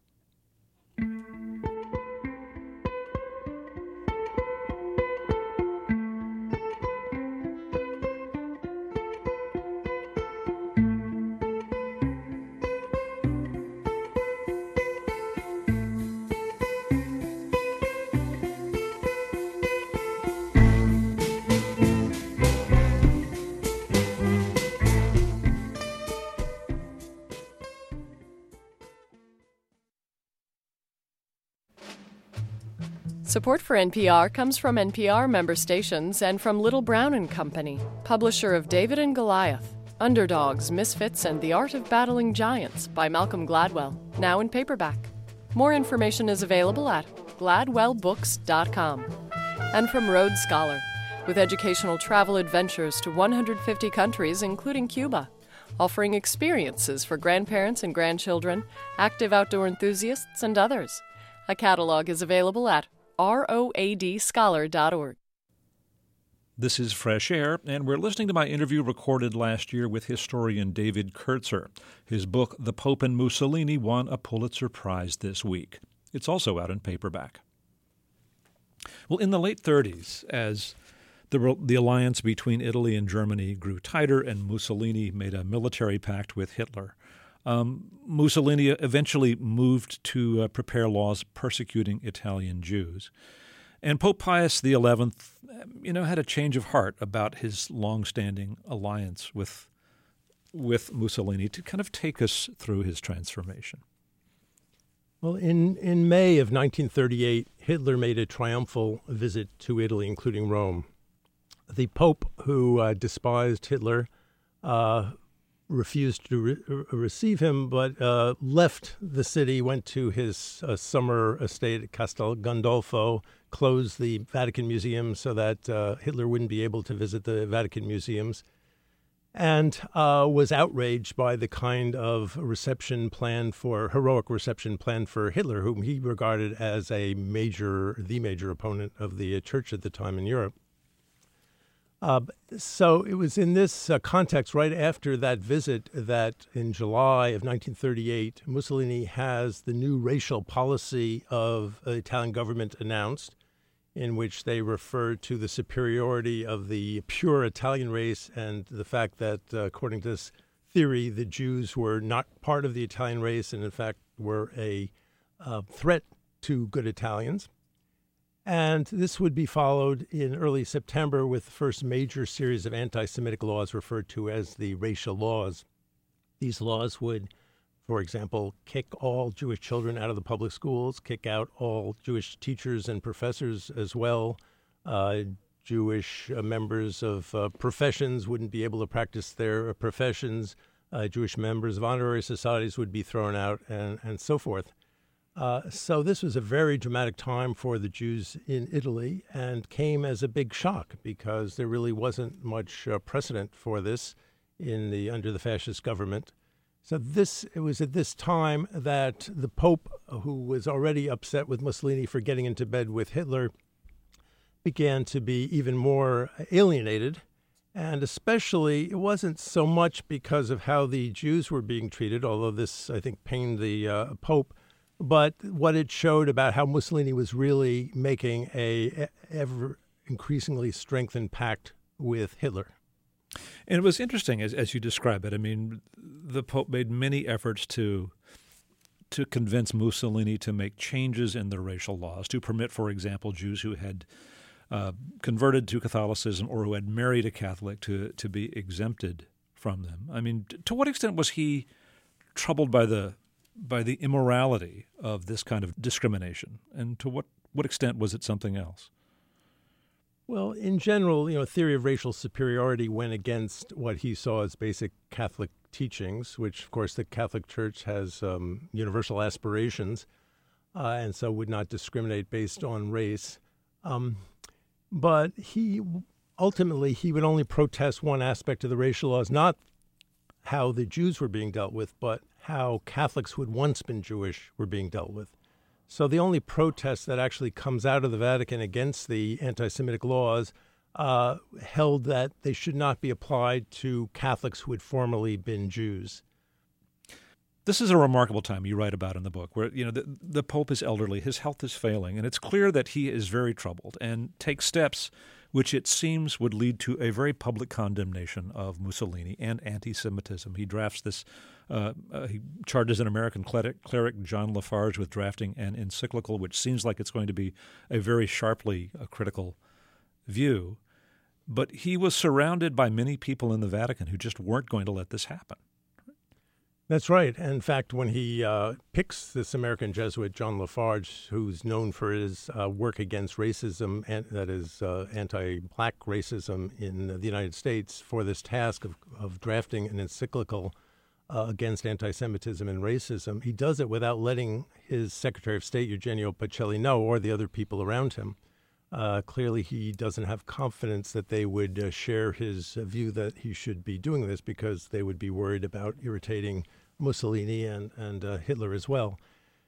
Support for N P R comes from N P R member stations and from Little Brown and Company, publisher of David and Goliath, Underdogs, Misfits, and the Art of Battling Giants by Malcolm Gladwell, now in paperback. More information is available at gladwell books dot com. And from Rhodes Scholar, with educational travel adventures to one hundred fifty countries, including Cuba, offering experiences for grandparents and grandchildren, active outdoor enthusiasts, and others. A catalog is available at road scholar dot org. This is Fresh Air, and we're listening to my interview recorded last year with historian David Kurtzer. His book, The Pope and Mussolini, won a Pulitzer Prize this week. It's also out in paperback. Well, in the late thirties, as the, the alliance between Italy and Germany grew tighter and Mussolini made a military pact with Hitler, Um, Mussolini eventually moved to uh, prepare laws persecuting Italian Jews. And Pope Pius the eleventh, you know, had a change of heart about his long-standing alliance with with Mussolini to kind of take us through his transformation. Well, in, in May of nineteen thirty-eight, Hitler made a triumphal visit to Italy, including Rome. The Pope, who uh, despised Hitler, uh, refused to re- receive him, but uh, left the city, went to his uh, summer estate at Castel Gandolfo, closed the Vatican Museum so that uh, Hitler wouldn't be able to visit the Vatican museums, and uh, was outraged by the kind of reception planned for, heroic reception planned for Hitler, whom he regarded as a major, the major opponent of the church at the time in Europe. Uh, so it was in this uh, context, right after that visit, that in July of nineteen thirty-eight, Mussolini has the new racial policy of the Italian government announced, in which they refer to the superiority of the pure Italian race and the fact that, uh, according to this theory, the Jews were not part of the Italian race and, in fact, were a uh, threat to good Italians. And this would be followed in early September with the first major series of anti-Semitic laws referred to as the racial laws. These laws would, for example, kick all Jewish children out of the public schools, kick out all Jewish teachers and professors as well. Uh, Jewish uh, members of uh, professions wouldn't be able to practice their uh, professions. Uh, Jewish members of honorary societies would be thrown out, and, and so forth. Uh, so this was a very dramatic time for the Jews in Italy and came as a big shock because there really wasn't much uh, precedent for this in the under the fascist government. So this it was at this time that the Pope, who was already upset with Mussolini for getting into bed with Hitler, began to be even more alienated. And especially, it wasn't so much because of how the Jews were being treated, although this, I think, pained the uh, Pope, but what it showed about how Mussolini was really making a ever increasingly strengthened pact with Hitler. And it was interesting, as, as you describe it. I mean, the Pope made many efforts to to convince Mussolini to make changes in the racial laws, to permit, for example, Jews who had uh, converted to Catholicism or who had married a Catholic to to be exempted from them. I mean, to what extent was he troubled by the by the immorality of this kind of discrimination, and to what, what extent was it something else? Well, in general, you know, theory of racial superiority went against what he saw as basic Catholic teachings, which, of course, the Catholic Church has um, universal aspirations, uh, and so would not discriminate based on race. Um, but he ultimately he would only protest one aspect of the racial laws, not how the Jews were being dealt with, but how Catholics who had once been Jewish were being dealt with. So the only protest that actually comes out of the Vatican against the anti-Semitic laws uh, held that they should not be applied to Catholics who had formerly been Jews. This is a remarkable time you write about in the book, where you know the, the Pope is elderly, his health is failing, and it's clear that he is very troubled and takes steps which it seems would lead to a very public condemnation of Mussolini and anti-Semitism. He drafts this, uh, uh, he charges an American cleric, cleric, John Lafarge, with drafting an encyclical, which seems like it's going to be a very sharply uh, critical view. But he was surrounded by many people in the Vatican who just weren't going to let this happen. That's right. In fact, when he uh, picks this American Jesuit, John Lafarge, who's known for his uh, work against racism, and that is uh, anti-black racism in the United States, for this task of, of drafting an encyclical uh, against anti-Semitism and racism, he does it without letting his Secretary of State, Eugenio Pacelli, know, or the other people around him. Uh, clearly, he doesn't have confidence that they would uh, share his uh, view that he should be doing this, because they would be worried about irritating Mussolini and, and uh, Hitler as well.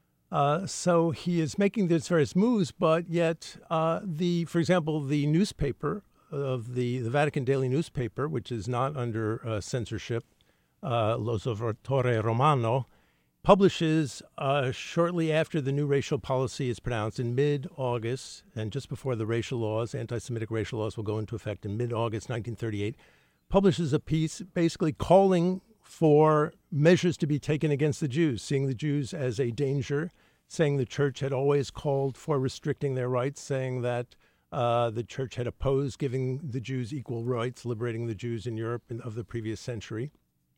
Uh, so he is making these various moves, but yet, uh, the, for example, the newspaper of the, the Vatican Daily newspaper, which is not under uh, censorship, uh, L'Osservatore Romano, publishes uh, shortly after the new racial policy is pronounced in mid-August, and just before the racial laws, anti-Semitic racial laws will go into effect in mid-August nineteen thirty-eight, publishes a piece basically calling for measures to be taken against the Jews, seeing the Jews as a danger, saying the church had always called for restricting their rights, saying that uh, the church had opposed giving the Jews equal rights, liberating the Jews in Europe in, of the previous century.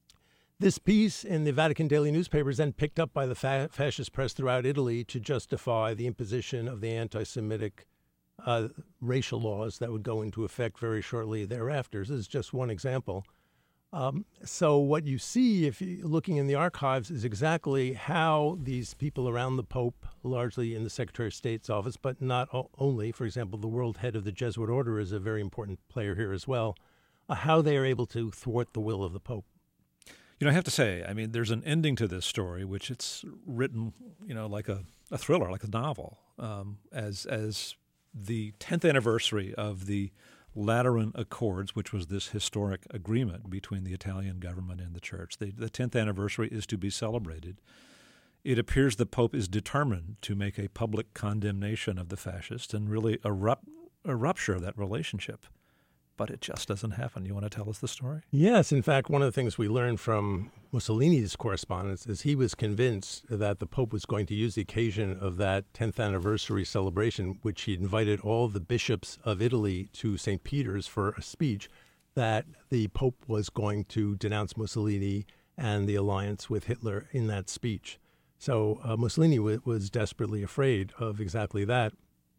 This piece in the Vatican Daily newspaper is then picked up by the fa- fascist press throughout Italy to justify the imposition of the anti-Semitic uh, racial laws that would go into effect very shortly thereafter. This is just one example. Um, so what you see, if you're looking in the archives, is exactly how these people around the Pope, largely in the Secretary of State's office, but not o- only, for example, the world head of the Jesuit order is a very important player here as well, uh, how they are able to thwart the will of the Pope. You know, I have to say, I mean, there's an ending to this story, which it's written, you know, like a, a thriller, like a novel, um, as as the tenth anniversary of the Lateran Accords, which was this historic agreement between the Italian government and the church. The, the tenth anniversary is to be celebrated. It appears the Pope is determined to make a public condemnation of the fascists and really a, rup- a rupture of that relationship. But it just doesn't happen. You want to tell us the story? Yes. In fact, one of the things we learned from Mussolini's correspondence is he was convinced that the Pope was going to use the occasion of that tenth anniversary celebration, which he invited all the bishops of Italy to Saint Peter's for a speech, that the Pope was going to denounce Mussolini and the alliance with Hitler in that speech. So uh, Mussolini w- was desperately afraid of exactly that.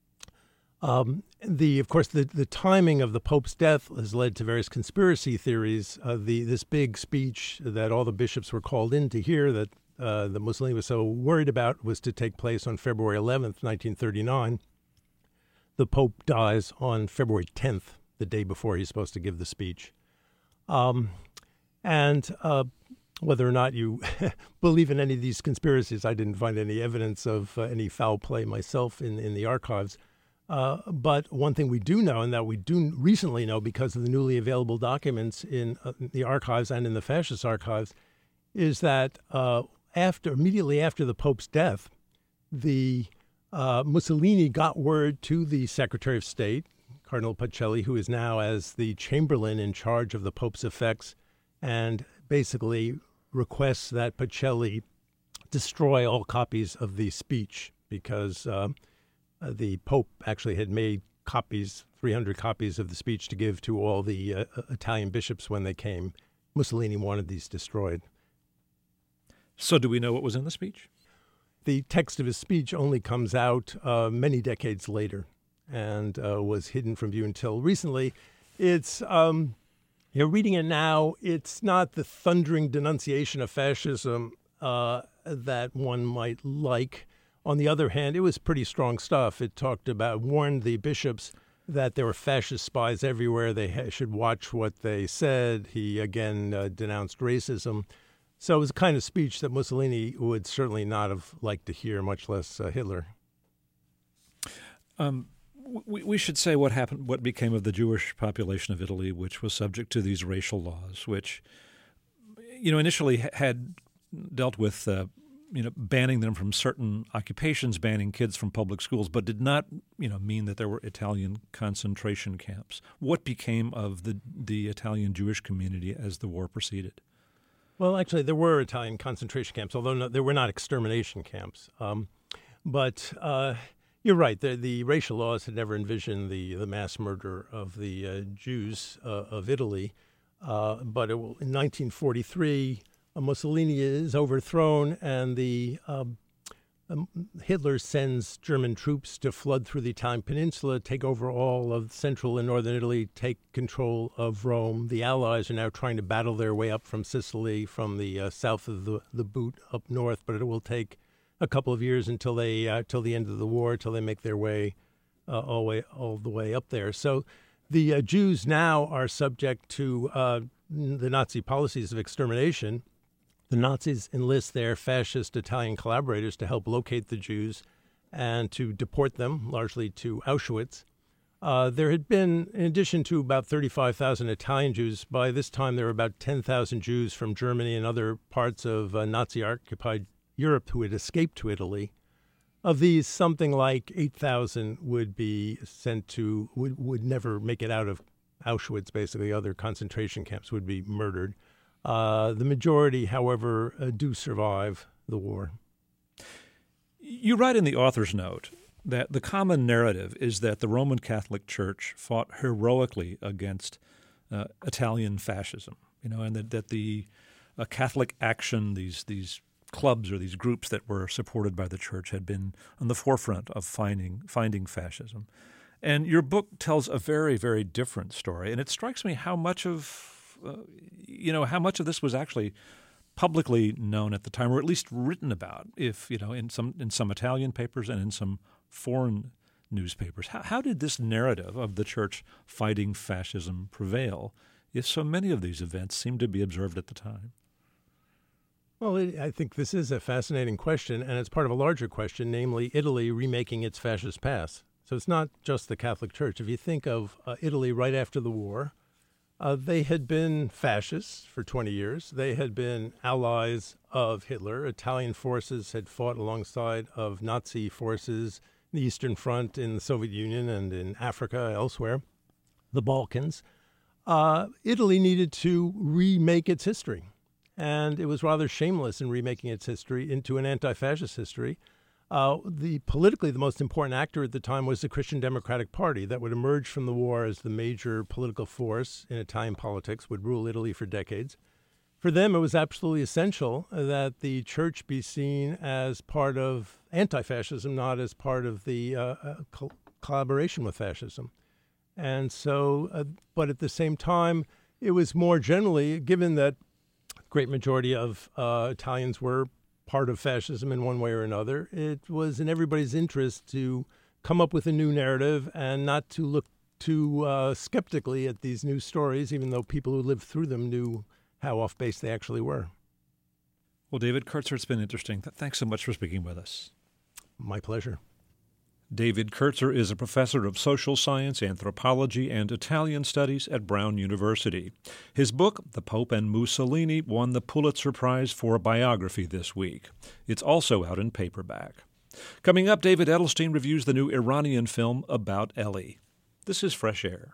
Um, the, of course, the, the timing of the Pope's death has led to various conspiracy theories. Uh, the this big speech that all the bishops were called in to hear, that uh, that Mussolini was so worried about, was to take place on February eleventh, nineteen thirty-nine. The Pope dies on February tenth, the day before he's supposed to give the speech. Um, and uh, whether or not you believe in any of these conspiracies, I didn't find any evidence of uh, any foul play myself in, in the archives. Uh, but one thing we do know, and that we do recently know because of the newly available documents in uh, the archives and in the fascist archives, is that uh, after immediately after the Pope's death, the uh, Mussolini got word to the Secretary of State, Cardinal Pacelli, who is now as the Chamberlain in charge of the Pope's effects, and basically requests that Pacelli destroy all copies of the speech because uh, the Pope actually had made copies, three hundred copies of the speech to give to all the uh, Italian bishops when they came. Mussolini wanted these destroyed. So do we know what was in the speech? The text of his speech only comes out uh, many decades later and uh, was hidden from view until recently. It's, um, you're reading it now, it's not the thundering denunciation of fascism uh, that one might like. On the other hand, it was pretty strong stuff. It talked about, warned the bishops that there were fascist spies everywhere. They ha- should watch what they said. He, again, uh, denounced racism. So it was a kind of speech that Mussolini would certainly not have liked to hear, much less uh, Hitler. Um, we, we should say what happened, what became of the Jewish population of Italy, which was subject to these racial laws, which, you know, initially had dealt with uh, you know, banning them from certain occupations, banning kids from public schools, but did not, you know, mean that there were Italian concentration camps. What became of the the Italian Jewish community as the war proceeded? Well, actually, there were Italian concentration camps, although no, they were not extermination camps. Um, but uh, you're right. The, the racial laws had never envisioned the, the mass murder of the uh, Jews uh, of Italy. Uh, but it, in nineteen forty-three, Mussolini is overthrown, and the um, um, Hitler sends German troops to flood through the Italian peninsula, take over all of central and northern Italy, take control of Rome. The Allies are now trying to battle their way up from Sicily, from the uh, south of the, the boot up north, but it will take a couple of years until they, uh, till the end of the war, till they make their way uh, all way all the way up there. So the uh, Jews now are subject to uh, the Nazi policies of extermination. The Nazis enlist their fascist Italian collaborators to help locate the Jews and to deport them, largely to Auschwitz. Uh, there had been, in addition to about thirty-five thousand Italian Jews, by this time there were about ten thousand Jews from Germany and other parts of uh, Nazi-occupied Europe who had escaped to Italy. Of these, something like eight thousand would be sent to, would, would never make it out of Auschwitz, basically. Other concentration camps would be murdered. Uh, the majority, however, uh, do survive the war. You write in the author's note that the common narrative is that the Roman Catholic Church fought heroically against uh, Italian fascism, you know, and that, that the uh, Catholic action, these these clubs or these groups that were supported by the church had been on the forefront of finding finding fascism. And your book tells a very, very different story, and it strikes me how much of Uh, you know, how much of this was actually publicly known at the time, or at least written about, if, you know, in some in some Italian papers and in some foreign newspapers. How, how did this narrative of the church fighting fascism prevail if so many of these events seem to be observed at the time? Well, it, I think this is a fascinating question, and it's part of a larger question, namely Italy remaking its fascist past. So it's not just the Catholic Church. If you think of uh, Italy right after the war, Uh, they had been fascists for twenty years. They had been allies of Hitler. Italian forces had fought alongside of Nazi forces in the Eastern Front, in the Soviet Union, and in Africa, elsewhere, the Balkans. Uh, Italy needed to remake its history, and it was rather shameless in remaking its history into an anti-fascist history. Uh, the politically, the most important actor at the time was the Christian Democratic Party that would emerge from the war as the major political force in Italian politics, would rule Italy for decades. For them, it was absolutely essential that the church be seen as part of anti-fascism, not as part of the uh, uh, co- collaboration with fascism. And so, uh, but at the same time, it was more generally, given that a great majority of uh, Italians were part of fascism in one way or another, it was in everybody's interest to come up with a new narrative and not to look too uh, skeptically at these new stories, even though people who lived through them knew how off base they actually were. Well, David Kurtzer, it's been interesting. Thanks so much for speaking with us. My pleasure. David Kurtzer is a professor of social science, anthropology, and Italian studies at Brown University. His book, The Pope and Mussolini, won the Pulitzer Prize for biography this week. It's also out in paperback. Coming up, David Edelstein reviews the new Iranian film About Ellie. This is Fresh Air.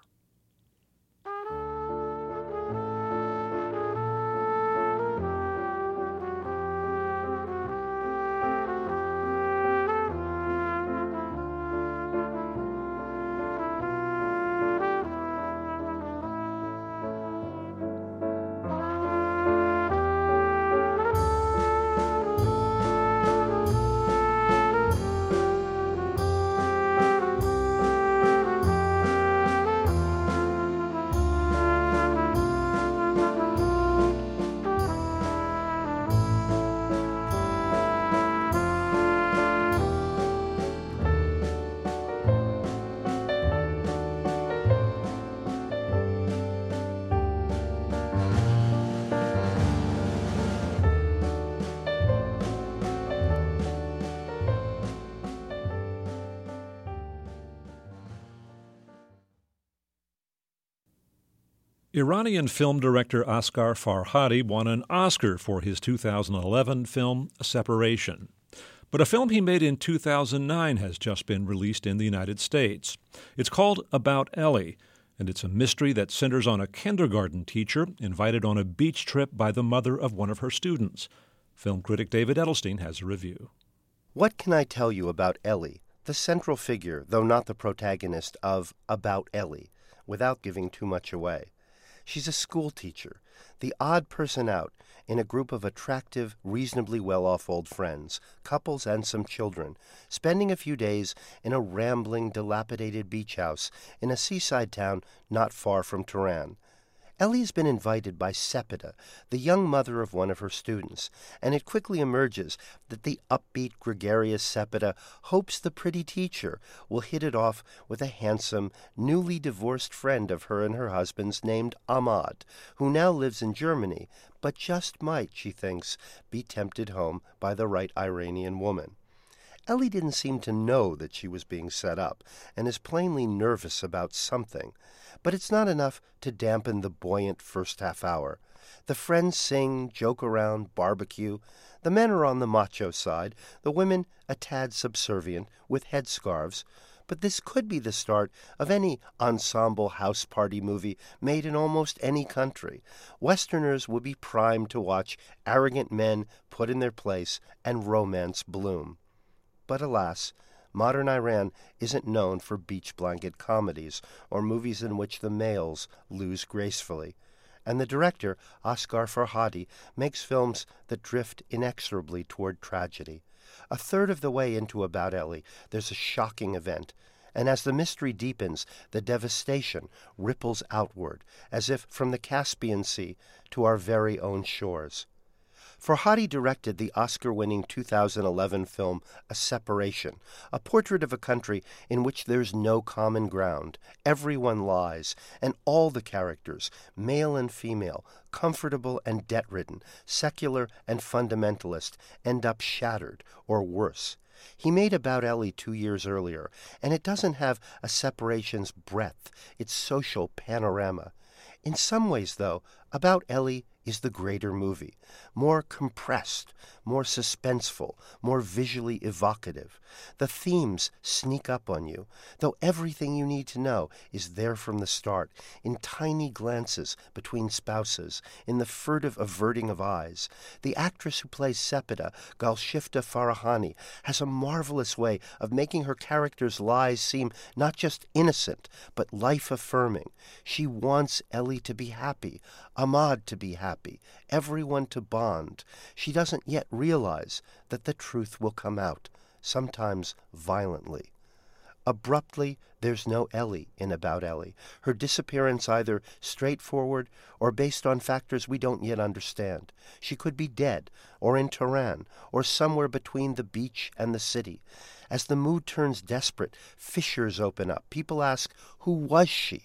Iranian film director Asghar Farhadi won an Oscar for his two thousand eleven film Separation. But a film he made in two thousand nine has just been released in the United States. It's called About Ellie, and it's a mystery that centers on a kindergarten teacher invited on a beach trip by the mother of one of her students. Film critic David Edelstein has a review. What can I tell you about Ellie, the central figure, though not the protagonist, of About Ellie, without giving too much away? She's a school teacher, the odd person out in a group of attractive, reasonably well-off old friends, couples and some children, spending a few days in a rambling, dilapidated beach house in a seaside town not far from Tehran. Ellie has been invited by Sepida, the young mother of one of her students, and it quickly emerges that the upbeat, gregarious Sepida hopes the pretty teacher will hit it off with a handsome, newly divorced friend of her and her husband's named Ahmad, who now lives in Germany, but just might, she thinks, be tempted home by the right Iranian woman. Ellie didn't seem to know that she was being set up, and is plainly nervous about something. But it's not enough to dampen the buoyant first half hour. The friends sing, joke around, barbecue. The men are on the macho side, the women a tad subservient, with headscarves. But this could be the start of any ensemble house party movie made in almost any country. Westerners would be primed to watch arrogant men put in their place and romance bloom. But alas, modern Iran isn't known for beach blanket comedies or movies in which the males lose gracefully. And the director, Asghar Farhadi, makes films that drift inexorably toward tragedy. A third of the way into About Ellie, there's a shocking event. And as the mystery deepens, the devastation ripples outward, as if from the Caspian Sea to our very own shores. Farhadi directed the Oscar-winning two thousand eleven film A Separation, a portrait of a country in which there's no common ground. Everyone lies, and all the characters, male and female, comfortable and debt-ridden, secular and fundamentalist, end up shattered, or worse. He made About Ellie two years earlier, and it doesn't have A Separation's breadth, its social panorama. In some ways, though, About Ellie is the greater movie, more compressed, more suspenseful, more visually evocative. The themes sneak up on you, though everything you need to know is there from the start, in tiny glances between spouses, in the furtive averting of eyes. The actress who plays Sepida, Golshifteh Farahani, has a marvelous way of making her character's lies seem not just innocent, but life-affirming. She wants Ellie to be happy, Ahmad to be happy, everyone to bond. She doesn't yet realize that the truth will come out, sometimes violently. Abruptly, there's no Ellie in About Ellie, her disappearance either straightforward or based on factors we don't yet understand. She could be dead, or in Tehran, or somewhere between the beach and the city. As the mood turns desperate, fissures open up. People ask, who was she?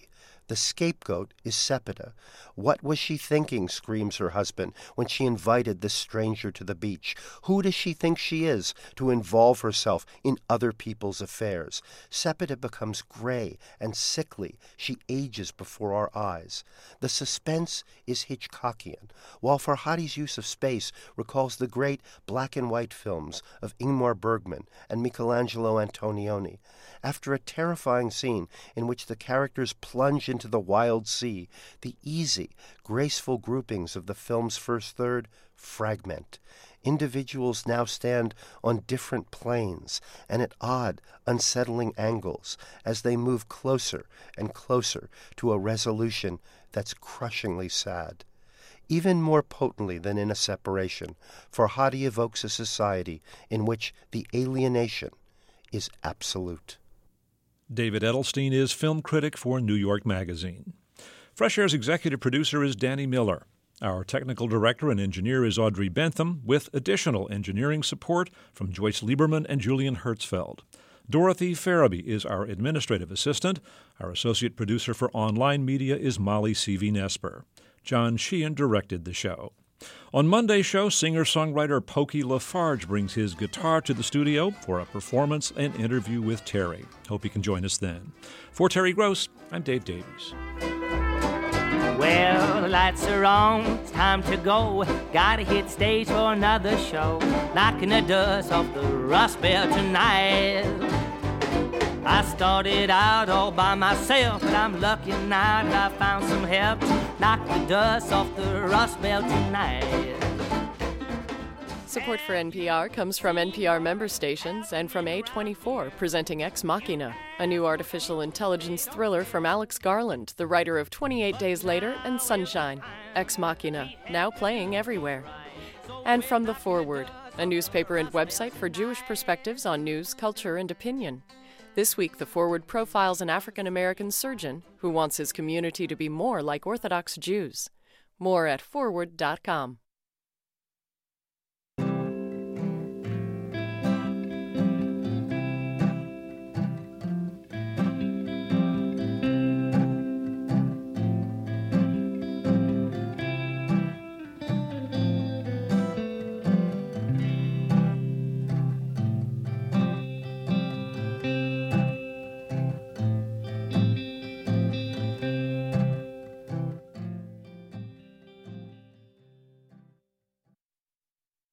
The scapegoat is Sepida. What was she thinking, screams her husband, when she invited this stranger to the beach? Who does she think she is to involve herself in other people's affairs? Sepida becomes gray and sickly. She ages before our eyes. The suspense is Hitchcockian, while Farhadi's use of space recalls the great black and white films of Ingmar Bergman and Michelangelo Antonioni. After a terrifying scene in which the characters plunge into the wild sea, the easy, graceful groupings of the film's first third fragment. Individuals now stand on different planes and at odd, unsettling angles as they move closer and closer to a resolution that's crushingly sad. Even more potently than in A Separation, Farhadi evokes a society in which the alienation is absolute. David Edelstein is film critic for New York Magazine. Fresh Air's executive producer is Danny Miller. Our technical director and engineer is Audrey Bentham, with additional engineering support from Joyce Lieberman and Julian Hertzfeld. Dorothy Farabee is our administrative assistant. Our associate producer for online media is Molly C V Nesper. John Sheehan directed the show. On Monday's show, singer-songwriter Pokey Lafarge brings his guitar to the studio for a performance and interview with Terry. Hope you can join us then. For Terry Gross, I'm Dave Davies. Well, the lights are on, it's time to go. Gotta hit stage for another show. Knocking the dust off the Rust Belt tonight. I started out all by myself, but I'm lucky now that I found some help to knock the dust off the Rust Belt tonight. Support for N P R comes from N P R member stations and from A twenty-four, presenting Ex Machina, a new artificial intelligence thriller from Alex Garland, the writer of twenty-eight Days Later and Sunshine. Ex Machina, now playing everywhere. And from The Forward, a newspaper and website for Jewish perspectives on news, culture, and opinion. This week, The Forward profiles an African-American surgeon who wants his community to be more like Orthodox Jews. More at forward dot com.